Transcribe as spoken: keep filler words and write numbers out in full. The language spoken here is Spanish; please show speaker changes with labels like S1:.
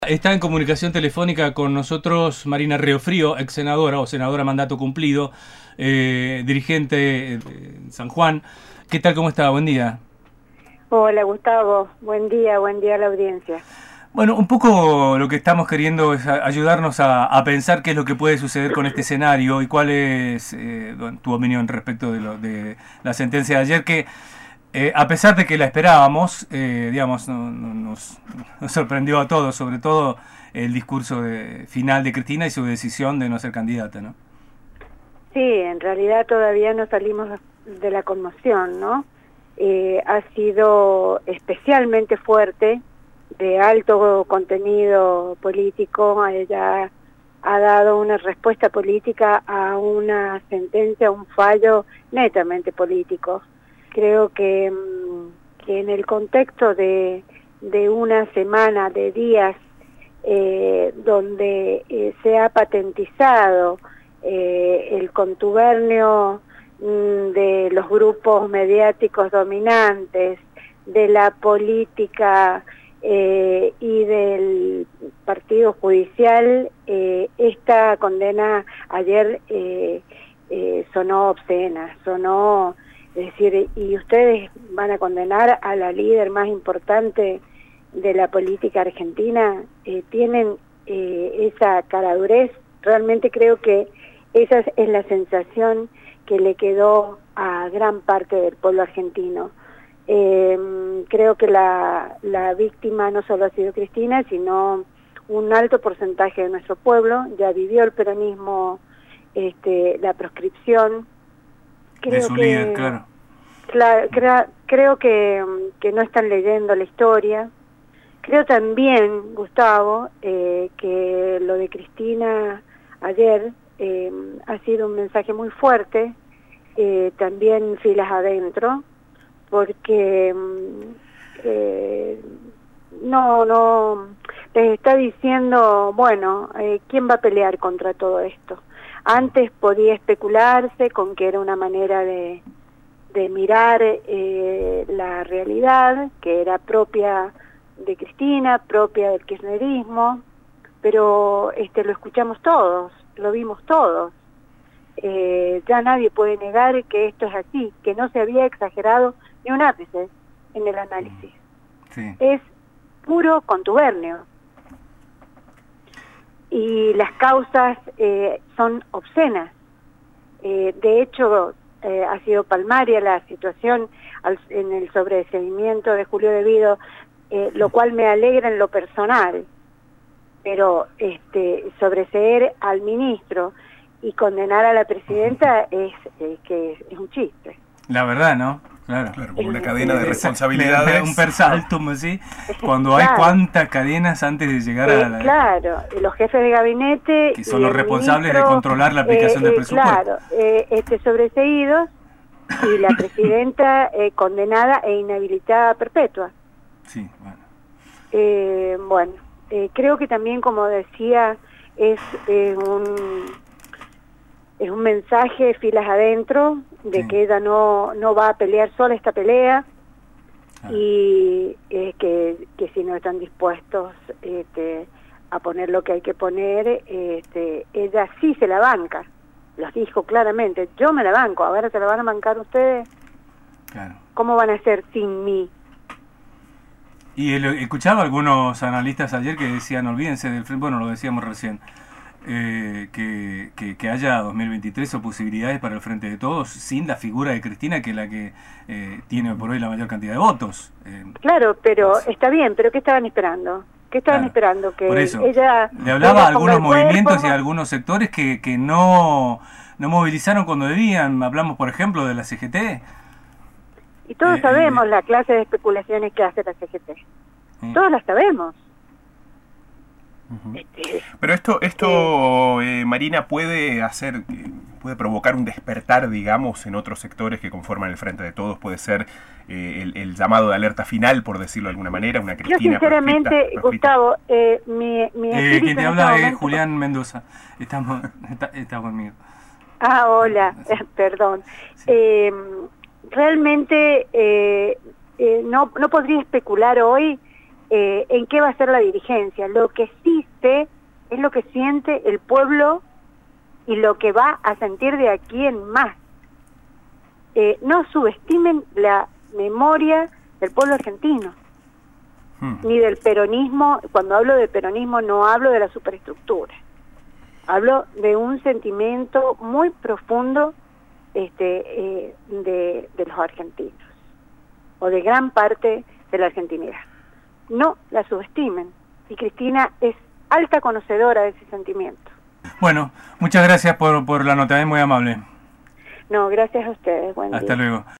S1: Está en comunicación telefónica con nosotros Marina Riofrío, ex senadora o senadora mandato cumplido, eh, dirigente de San Juan. ¿Qué tal? ¿Cómo está? Buen día.
S2: Hola Gustavo, buen día, buen día a la audiencia.
S1: Bueno, un poco lo que estamos queriendo es ayudarnos a, a pensar qué es lo que puede suceder con este escenario y cuál es eh, tu opinión respecto de, lo, de la sentencia de ayer, que eh, a pesar de que la esperábamos, eh, digamos, no, no, nos, nos sorprendió a todos, sobre todo el discurso de, final de Cristina y su decisión de no ser candidata, ¿no?
S2: Sí, en realidad todavía no salimos de la conmoción, ¿no? Eh, ha sido especialmente fuerte, de alto contenido político. Ella ha dado una respuesta política a una sentencia, a un fallo netamente político. Creo que, que en el contexto de, de una semana, de días, eh, donde eh, se ha patentizado eh, el contubernio mm, de los grupos mediáticos dominantes, de la política eh, y del partido judicial, eh, esta condena ayer eh, eh, sonó obscena, sonó... Es decir, y ustedes van a condenar a la líder más importante de la política argentina, eh, tienen eh, esa caradurez. Realmente creo que esa es la sensación que le quedó a gran parte del pueblo argentino. Eh, creo que la, la víctima no solo ha sido Cristina, sino un alto porcentaje de nuestro pueblo. Ya vivió el peronismo, este, la proscripción. Creo
S1: de su
S2: que,
S1: líder, claro.
S2: Claro, crea, creo que, que no están leyendo la historia. Creo también, Gustavo, eh, que lo de Cristina ayer eh, ha sido un mensaje muy fuerte, eh, también filas adentro, porque eh, no, no, les está diciendo, bueno, eh, ¿quién va a pelear contra todo esto? Antes podía especularse con que era una manera de, de mirar eh, la realidad, que era propia de Cristina, propia del kirchnerismo, pero este, lo escuchamos todos, lo vimos todos. Eh, ya nadie puede negar que esto es así, que no se había exagerado ni un ápice en el análisis.
S1: Sí.
S2: Es puro contubernio. Y las causas eh, son obscenas. Eh, de hecho, eh, ha sido palmaria la situación al, en el sobreseimiento de Julio De Vido, eh, lo cual me alegra en lo personal, pero este, sobreseer al ministro y condenar a la presidenta es, es que es, es un chiste.
S1: La verdad, ¿no? Claro,
S3: claro, como una cadena de responsabilidades.
S1: Un persaltum, ¿sí? Cuando hay
S2: claro.
S1: cuántas cadenas antes de llegar
S2: eh,
S1: a la...
S2: Claro, los jefes de gabinete...
S1: Que son los responsables ministro, de controlar la aplicación
S2: eh,
S1: del
S2: eh,
S1: presupuesto.
S2: Claro, eh, este, sobreseídos y la presidenta eh, condenada e inhabilitada perpetua.
S1: Sí, bueno.
S2: Eh, bueno, eh, creo que también, como decía, es eh, un... es un mensaje filas adentro de sí. que ella no, no va a pelear sola esta pelea ah. y eh, que, que si no están dispuestos este, a poner lo que hay que poner, este, ella sí se la banca, los dijo claramente, yo me la banco, a ver, ¿se la van a bancar ustedes?
S1: Claro.
S2: ¿Cómo van a hacer sin mí?
S1: Y el, escuchaba algunos analistas ayer que decían, olvídense del frente, bueno, lo decíamos recién, Eh, que, que, que haya dos mil veintitrés o posibilidades para el Frente de Todos sin la figura de Cristina, que es la que eh, tiene por hoy la mayor cantidad de votos. Eh,
S2: claro, pero pues, está bien, pero ¿qué estaban esperando? ¿Qué estaban claro, esperando? Que
S1: por eso,
S2: ella
S1: le hablaba a algunos movimientos cuerpo. y a algunos sectores que, que no, no movilizaron cuando debían. Hablamos, por ejemplo, de la C G T.
S2: Y todos
S1: eh,
S2: sabemos
S1: eh,
S2: la clase de especulaciones que hace la C G T. Eh. Todos las sabemos.
S3: Uh-huh. Este, Pero esto, esto eh, Marina, puede hacer, puede provocar un despertar, digamos, en otros sectores que conforman el Frente de Todos. Puede ser eh, el, el llamado de alerta final, por decirlo de alguna manera, una Cristina.
S2: Yo sinceramente, proscripta, proscripta. Gustavo, eh, mi, mi
S1: eh, quien te habla es Julián Mendoza. Estamos, está, está conmigo.
S2: Ah, hola, sí. Perdón. Sí. Eh, realmente eh, eh, no, no podría especular hoy eh, en qué va a ser la dirigencia. Lo que sí sé es lo que siente el pueblo y lo que va a sentir de aquí en más. Eh, no subestimen la memoria del pueblo argentino, hmm. ni del peronismo. Cuando hablo de peronismo no hablo de la superestructura, hablo de un sentimiento muy profundo este, eh, de, de los argentinos, o de gran parte de la argentinidad. No la subestimen, y Cristina es alta conocedora de ese sentimiento.
S1: Bueno, muchas gracias por, por la nota, es muy amable.
S2: No, gracias a ustedes. Buen
S1: Hasta
S2: día.
S1: luego.